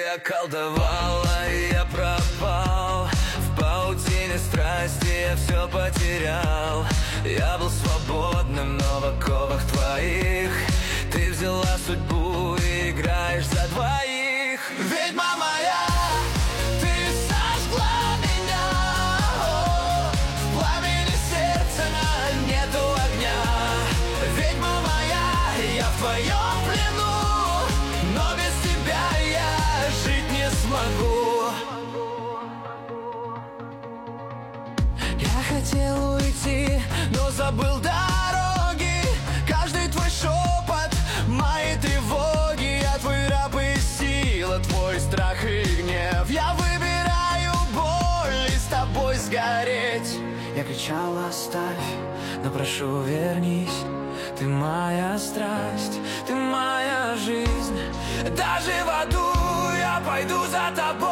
околдовала, и я пропал в паутине страсти, я все потерял. Я был свободным, но в оковах твоих ты взяла судьбу и играешь за двоих. Ведьма моя, ты сожгла меня, в пламени сердца нету огня. Ведьма моя, я в твоем плену, но без тебя я жить не смогу. Я хотел уйти, но забыл дороги. Каждый твой шепот, мои тревоги. Я твой раб и сила, твой страх и гнев. Я выбираю боль и с тобой сгореть. Я кричал: оставь, но прошу, вернись. Ты моя страсть, ты моя жизнь. Даже в аду я пойду за тобой.